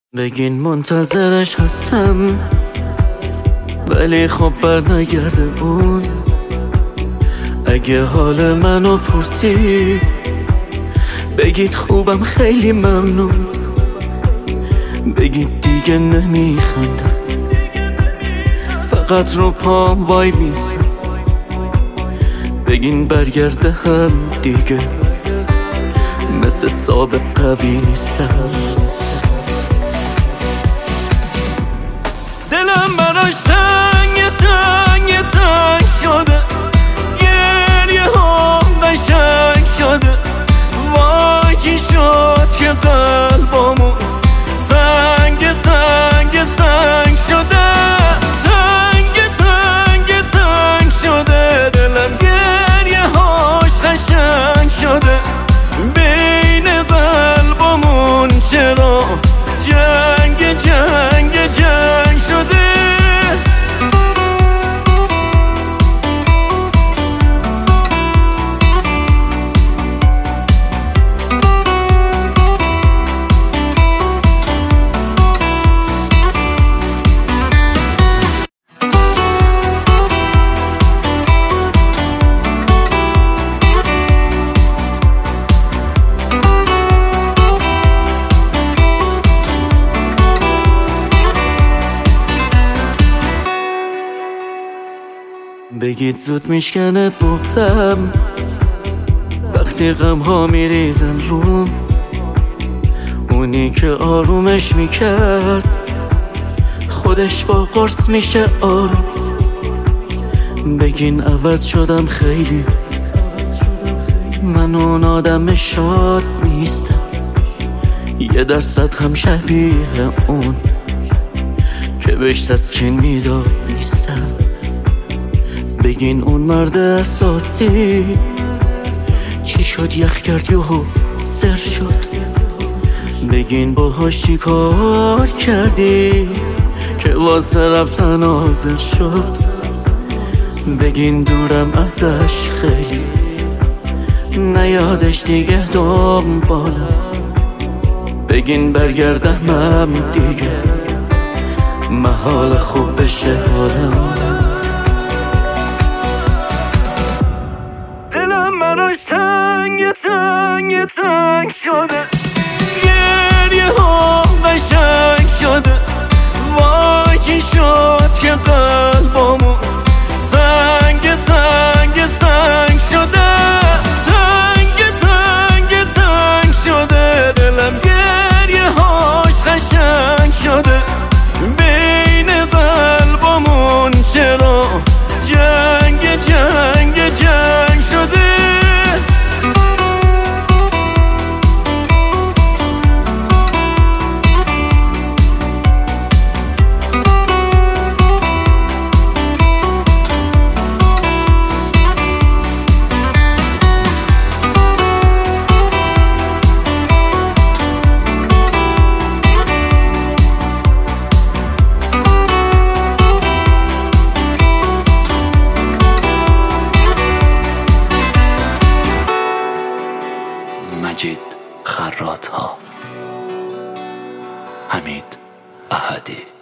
بگین منتظرش هستم، ولی خب بر نگرده اون. اگه حال منو پرسید بگید خوبم، خیلی ممنون. بگید دیگه نمیخندم، فقط رو پام وای میسم. بگین برگرده هم دیگه، مثل سابق قوی نیستم. دلم براش تنگ تنگ تنگ شده، گریه ها قشنگ شده. وای چی شد که قلبمون سنگ سنگ سنگ شده. تنگ تنگ تنگ شده دلم، گریه هاش قشنگ شده. بین قلبمون چرا جنگ جنگ جنگ شده. بگید زود میشکنه بغضم وقتی غم ها میریزن روم. اونی که آرومش میکرد خودش با قرص میشه آروم. بگین عوض شدم خیلی، من اون آدم شاد نیستم. 1% هم شبیه اون که بهش تسکین میداد نیستم. بگین اون مرد احساسی چی شد، یخ کرد یهو سر شد. بگین باهاش چی کار کردی که واسه رفتن حاضر شد. بگین دورم ازش خیلی، نیادش دیگه دنبالم. بگین برگردم دیگه، محال خوب بشه حالم. براش تنگ تنگ تنگ شده، گریه ها قشنگ شده. وای چی شد که قلبمون سنگ سنگ سنگ شده. تنگ تنگ تنگ شده دلم، گریه هاش قشنگ شده. بین قلبمون چرا جنگ جنگ جنگ شده. مجید خرات‌ها، حمید احدی.